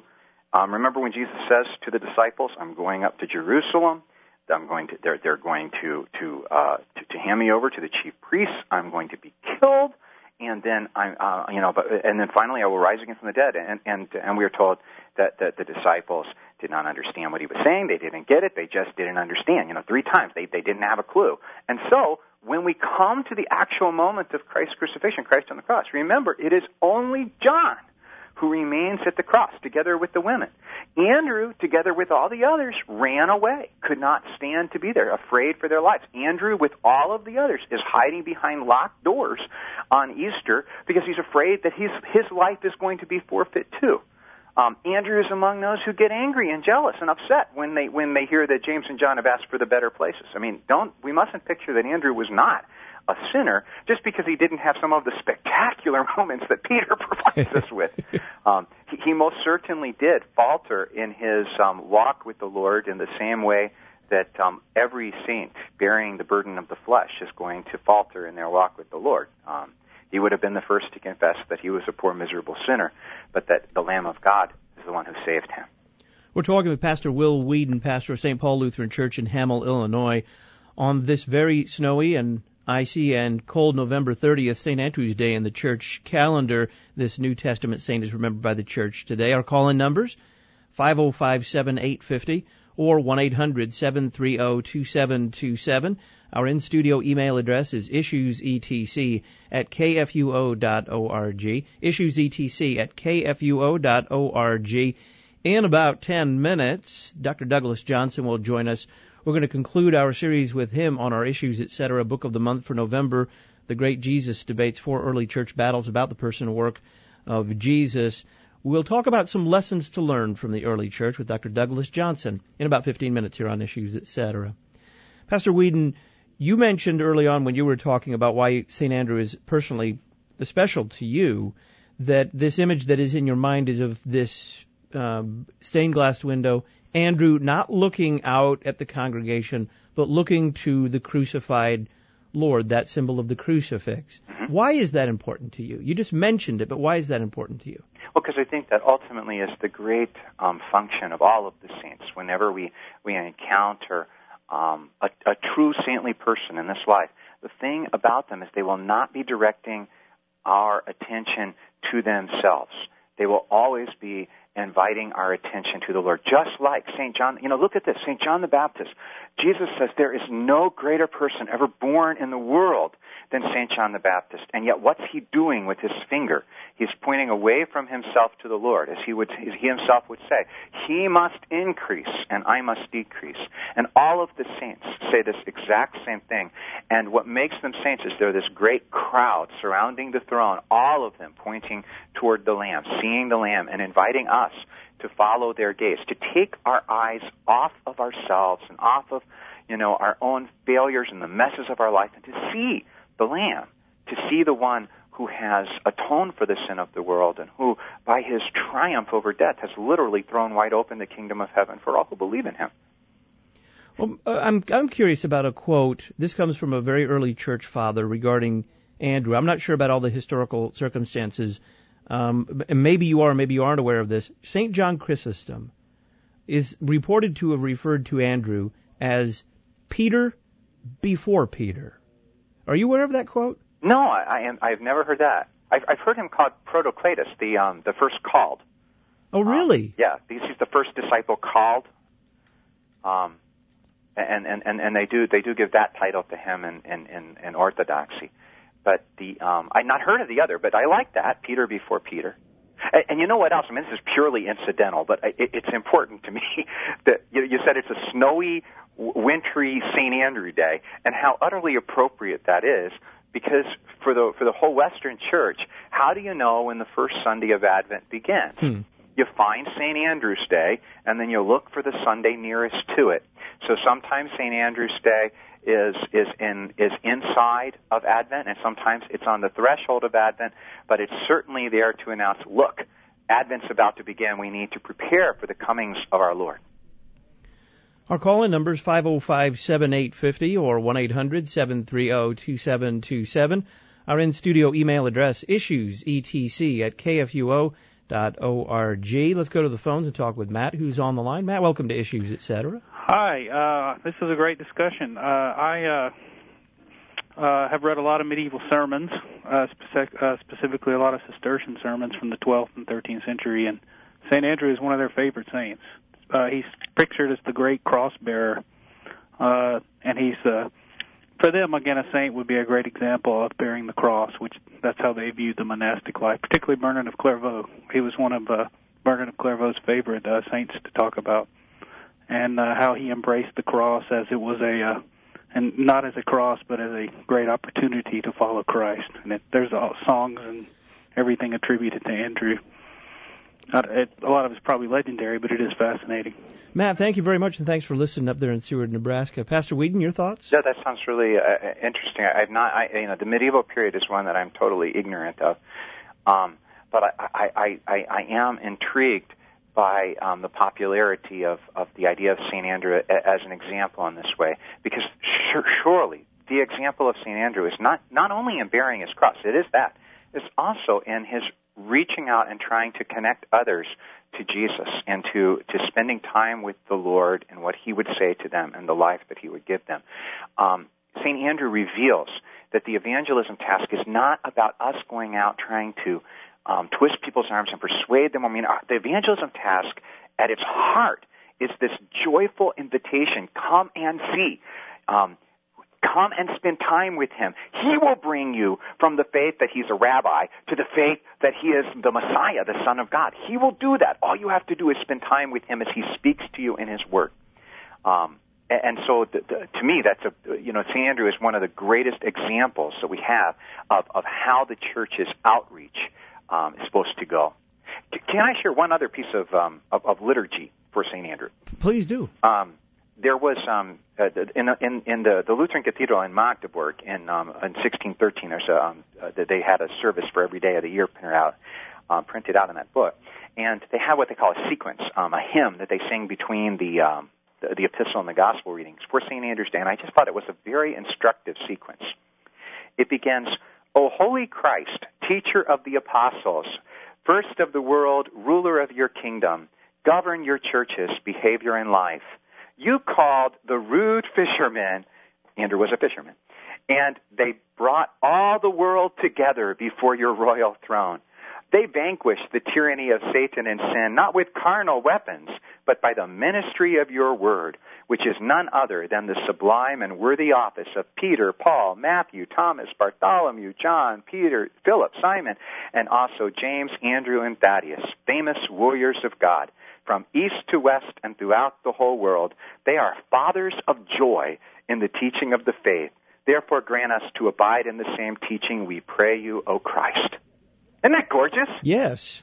Um, remember when Jesus says to the disciples, I'm going up to Jerusalem. I'm going to, they're, they're going to, to, uh, to, to hand me over to the chief priests. I'm going to be killed. And then I'm, uh, you know, but, and then finally I will rise again from the dead. And, and, and we are told that, that the disciples did not understand what he was saying. They didn't get it. They just didn't understand. You know, three times they, they didn't have a clue. And so when we come to the actual moment of Christ's crucifixion, Christ on the cross, remember, it is only John who remains at the cross together with the women. Andrew, together with all the others, ran away, could not stand to be there, afraid for their lives. Andrew, with all of the others, is hiding behind locked doors on Easter because he's afraid that his, his life is going to be forfeit too. Um, Andrew is among those who get angry and jealous and upset when they when they hear that James and John have asked for the better places. I mean, don't we mustn't picture that Andrew was not a sinner just because he didn't have some of the spectacular moments that Peter provides us with. Um, he, he most certainly did falter in his um, walk with the Lord in the same way that um, every saint bearing the burden of the flesh is going to falter in their walk with the Lord. Um, he would have been the first to confess that he was a poor, miserable sinner, but that the Lamb of God is the one who saved him. We're talking with Pastor Will Weedon, pastor of Saint Paul Lutheran Church in Hamel, Illinois, on this very snowy and icy and cold November thirtieth, Saint Andrew's Day in the church calendar. This New Testament saint is remembered by the church today. Our call-in numbers, five oh five, seven eight five oh or one eight hundred, seven three zero, two seven two seven. Our in-studio email address is issuesetc at kfuo dot org, issuesetc at kfuo dot org. In about ten minutes, Doctor Douglas Johnson will join us. We're going to conclude our series with him on our Issues, et cetera, book of the month for November, The Great Jesus Debates, Four Early Church Battles about the Person and Work of Jesus. We'll talk about some lessons to learn from the early church with Doctor Douglas Johnson in about fifteen minutes here on Issues, et cetera. Pastor Weedon, you mentioned early on when you were talking about why Saint Andrew is personally special to you, that this image that is in your mind is of this um, stained glass window, Andrew not looking out at the congregation, but looking to the crucified Lord, that symbol of the crucifix. Mm-hmm. Why is that important to you? You just mentioned it, but why is that important to you? Well, because I think that ultimately is the great um, function of all of the saints. Whenever we, we encounter um, a, a true saintly person in this life, the thing about them is they will not be directing our attention to themselves. They will always be inviting our attention to the Lord, just like Saint John. You know, look at this, Saint John the Baptist. Jesus says there is no greater person ever born in the world than Saint John the Baptist. And yet what's he doing with his finger? He's pointing away from himself to the Lord, as he would, as he himself would say, he must increase and I must decrease. And all of the saints say this exact same thing. And what makes them saints is they're this great crowd surrounding the throne, all of them pointing toward the Lamb, seeing the Lamb, and inviting us to follow their gaze, to take our eyes off of ourselves and off of, you know, our own failures and the messes of our life, and to see the Lamb, to see the one who has atoned for the sin of the world and who, by his triumph over death, has literally thrown wide open the kingdom of heaven for all who believe in him. Well, I'm I'm curious about a quote. This comes from a very early church father regarding Andrew. I'm not sure about all the historical circumstances. Um, maybe you are, maybe you aren't aware of this. Saint John Chrysostom is reported to have referred to Andrew as Peter before Peter. Are you aware of that quote? No, I, I am. I've never heard that. I've, I've heard him called Protocletus, the um, the first called. Oh, really? Um, yeah, because he's the first disciple called. Um, and, and, and, and they do they do give that title to him in, in, in, in Orthodoxy. But the um, I've not heard of the other, but I like that, Peter before Peter. And, and you know what else? I mean, this is purely incidental, but it, it's important to me that you, you said it's a snowy, wintry Saint Andrew Day, and how utterly appropriate that is. Because for the for the whole Western Church, how do you know when the first Sunday of Advent begins? Hmm. You find Saint Andrew's Day, and then you look for the Sunday nearest to it. So sometimes Saint Andrew's Day is is in is inside of Advent, and sometimes it's on the threshold of Advent. But it's certainly there to announce, look, Advent's about to begin. We need to prepare for the comings of our Lord. Our call-in number is five oh five, seven eight five oh or one eight hundred, seven three zero, two seven two seven. Our in-studio email address, issuesetc at kfuo dot org. Let's go to the phones and talk with Matt, who's on the line. Matt, welcome to Issues, et cetera. Hi, uh, this is a great discussion. Uh, I uh, uh, have read a lot of medieval sermons, uh, spec- uh, specifically a lot of Cistercian sermons from the twelfth and thirteenth century, and Saint Andrew is one of their favorite saints. Uh, he's pictured as the great cross bearer, uh, and he's, uh, for them, again, a saint would be a great example of bearing the cross, which that's how they viewed the monastic life, particularly Bernard of Clairvaux. He was one of uh, Bernard of Clairvaux's favorite uh, saints to talk about, and uh, how he embraced the cross as it was a, uh, and not as a cross, but as a great opportunity to follow Christ. And it, there's uh, songs and everything attributed to Andrew. Uh, it, a lot of it's probably legendary, but it is fascinating. Matt, thank you very much, and thanks for listening up there in Seward, Nebraska. Pastor Whedon, your thoughts? Yeah, that sounds really uh, interesting. I've not, I, you know, the medieval period is one that I'm totally ignorant of, um, but I, I, I, I, I am intrigued by um, the popularity of, of the idea of Saint Andrew as an example in this way, because sure, surely the example of Saint Andrew is not not only in bearing his cross, it is that, it's also in his reaching out and trying to connect others to Jesus and to, to spending time with the Lord and what he would say to them and the life that he would give them. Um, Saint Andrew reveals that the evangelism task is not about us going out trying to um, twist people's arms and persuade them. I mean, our, the evangelism task at its heart is this joyful invitation, come and see. Um, Come and spend time with him. He will bring you from the faith that he's a rabbi to the faith that he is the Messiah, the Son of God. He will do that. All you have to do is spend time with him as he speaks to you in his word. Um, and, and so, the, the, to me, that's a you know, Saint Andrew is one of the greatest examples that we have of, of how the church's outreach um, is supposed to go. Can I share one other piece of um, of, of liturgy for Saint Andrew? Please do. Um, There was um, uh, in in, in the, the Lutheran Cathedral in Magdeburg in um, in sixteen thirteen. There's a um, uh, they had a service for every day of the year printed out, um, printed out in that book, and they had what they call a sequence, um, a hymn that they sing between the, um, the the epistle and the gospel readings for Saint Andrew's Day, and I just thought it was a very instructive sequence. It begins, "O holy Christ, teacher of the apostles, first of the world, ruler of your kingdom, govern your churches, behavior and life. You called the rude fishermen," Andrew was a fisherman, "and they brought all the world together before your royal throne. They vanquished the tyranny of Satan and sin, not with carnal weapons, but by the ministry of your word, which is none other than the sublime and worthy office of Peter, Paul, Matthew, Thomas, Bartholomew, John, Peter, Philip, Simon, and also James, Andrew, and Thaddeus, famous warriors of God. From east to west and throughout the whole world, they are fathers of joy in the teaching of the faith. Therefore grant us to abide in the same teaching, we pray you, O Christ." Isn't that gorgeous? Yes.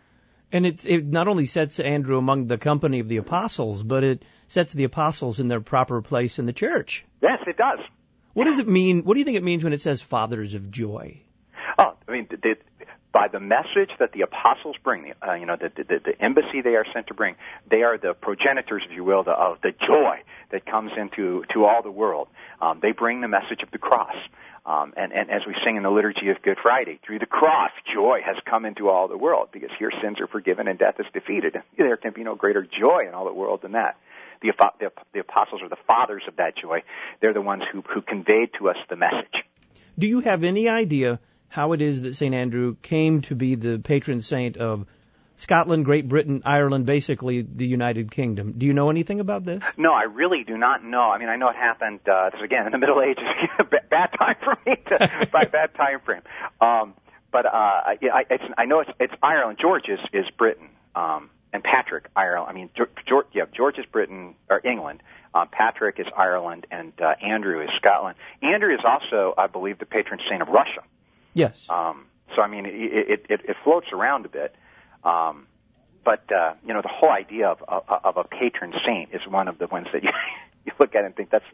And it's, it not only sets Andrew among the company of the apostles, but it sets the apostles in their proper place in the church. Yes, it does. What does it mean? What do you think it means when it says fathers of joy? Oh, I mean, they, by the message that the apostles bring, uh, you know, the, the, the embassy they are sent to bring, they are the progenitors, if you will, the, of the joy that comes into to all the world. Um, they bring the message of the cross. Um, and, and as we sing in the liturgy of Good Friday, through the cross, joy has come into all the world, because here sins are forgiven and death is defeated. There can be no greater joy in all the world than that. The, the, the apostles are the fathers of that joy. They're the ones who, who conveyed to us the message. Do you have any idea how it is that Saint Andrew came to be the patron saint of Scotland, Great Britain, Ireland, basically the United Kingdom? Do you know anything about this? No, I really do not know. I mean, I know it happened, uh, this again, in the Middle Ages. Bad time for me, to, by bad time frame. Um, but uh, yeah, I, it's, I know it's, it's Ireland. George is, is Britain, um, and Patrick, Ireland. I mean, George, yeah, George is Britain, or England. Um, Patrick is Ireland, and uh, Andrew is Scotland. Andrew is also, I believe, the patron saint of Russia. Yes. Um, so, I mean, it, it, it, it floats around a bit. Um, but, uh, you know, the whole idea of, of, of a patron saint is one of the ones that you, you look at and think that's,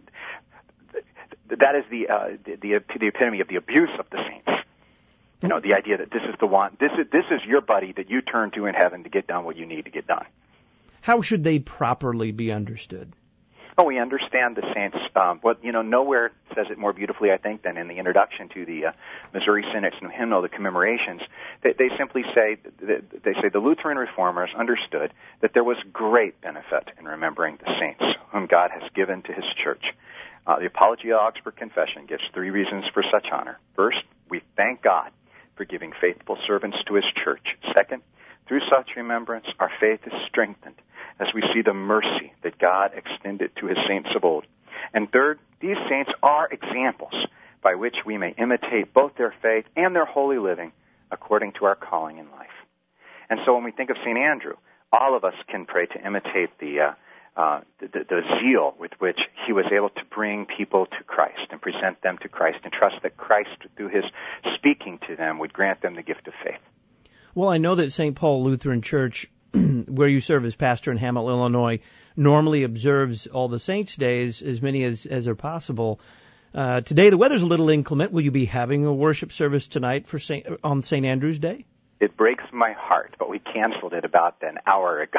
that is the, uh, the, the, the epitome of the abuse of the saints. You know, the idea that this is the one, this is, this is your buddy that you turn to in heaven to get done what you need to get done. How should they properly be understood? Oh, we understand the saints. Um, what you know, nowhere says it more beautifully, I think, than in the introduction to the uh, Missouri Synods New Hymnal, the commemorations. They, they simply say they say the Lutheran Reformers understood that there was great benefit in remembering the saints whom God has given to His Church. Uh, the Apology of Augsburg Confession gives three reasons for such honor. First, we thank God for giving faithful servants to His Church. Second, through such remembrance, our faith is strengthened as we see the mercy that God extended to His saints of old. And third, these saints are examples by which we may imitate both their faith and their holy living according to our calling in life. And so when we think of Saint Andrew, all of us can pray to imitate the, uh, uh, the, the, the zeal with which he was able to bring people to Christ and present them to Christ, and trust that Christ, through His speaking to them, would grant them the gift of faith. Well, I know that Saint Paul Lutheran Church, where you serve as pastor in Hamel, Illinois, normally observes all the saints' days, as many as, as are possible. Uh, today the weather's a little inclement. Will you be having a worship service tonight for Saint, on Saint Andrew's Day? It breaks my heart, but we canceled it about an hour ago.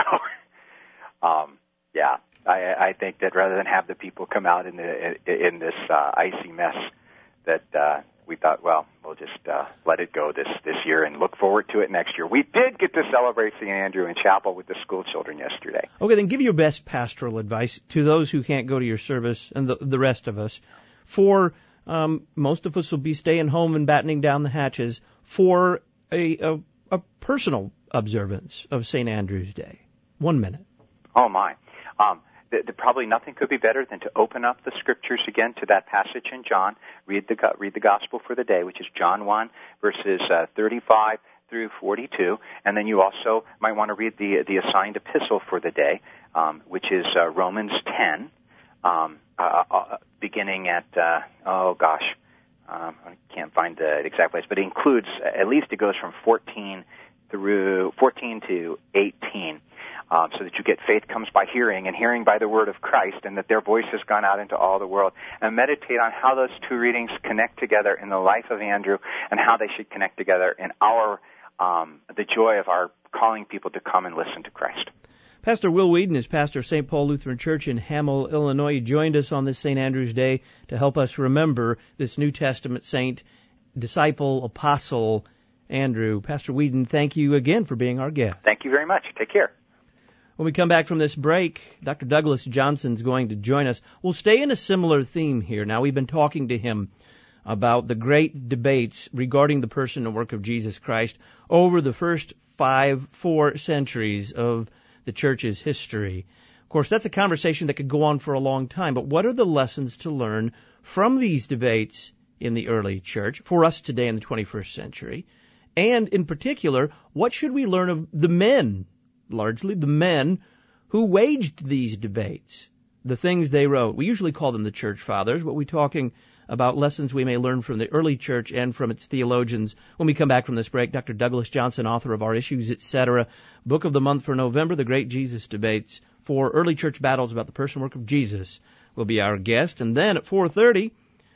um, yeah, I, I think that rather than have the people come out in the in this uh, icy mess, that uh, we thought, well, we'll just uh, let it go this, this year and look forward to it next year. We did get to celebrate Saint Andrew in chapel with the school children yesterday. Okay, then give your best pastoral advice to those who can't go to your service and the, the rest of us. For um, most of us will be staying home and battening down the hatches for a, a, a personal observance of Saint Andrew's Day. One minute. Oh, my. Um, The, the, probably nothing could be better than to open up the Scriptures again to that passage in John. Read the read the Gospel for the day, which is John one, verses uh, thirty-five through forty-two. And then you also might want to read the the assigned epistle for the day, um, which is uh, Romans ten, um, uh, uh, beginning at, uh, oh gosh, um, I can't find the exact place, but it includes, at least it goes from fourteen through fourteen to eighteen. Um, so that you get faith comes by hearing, and hearing by the word of Christ, and that their voice has gone out into all the world. And meditate on how those two readings connect together in the life of Andrew, and how they should connect together in our um, the joy of our calling people to come and listen to Christ. Pastor Will Whedon is pastor of Saint Paul Lutheran Church in Hamel, Illinois. He joined us on this Saint Andrew's Day to help us remember this New Testament saint, disciple, apostle, Andrew. Pastor Whedon, thank you again for being our guest. Thank you very much. Take care. When we come back from this break, Doctor Douglas Johnson's going to join us. We'll stay in a similar theme here. Now, we've been talking to him about the great debates regarding the person and work of Jesus Christ over the first five, four centuries of the church's history. Of course, that's a conversation that could go on for a long time, but what are the lessons to learn from these debates in the early church for us today in the twenty-first century? And in particular, what should we learn of the men, largely the men who waged these debates, the things they wrote? We usually call them the church fathers, but we're talking about lessons we may learn from the early church and from its theologians. When we come back from this break, Doctor Douglas Johnson, author of Our Issues, et cetera, book of the month for November, The Great Jesus Debates, for early church battles about the person and work of Jesus, will be our guest. And then at four thirty,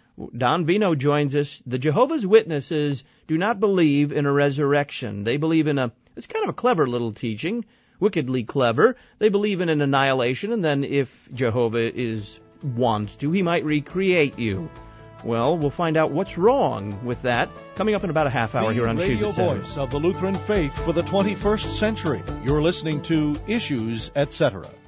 Don Vino joins us. The Jehovah's Witnesses do not believe in a resurrection. They believe in a, it's kind of a clever little teaching, wickedly clever. They believe in an annihilation, and then if Jehovah is wants to, he might recreate you. Well, we'll find out what's wrong with that coming up in about a half hour the here on Issues, et cetera. Radio voice of the Lutheran faith for the twenty-first century. You're listening to Issues, et cetera.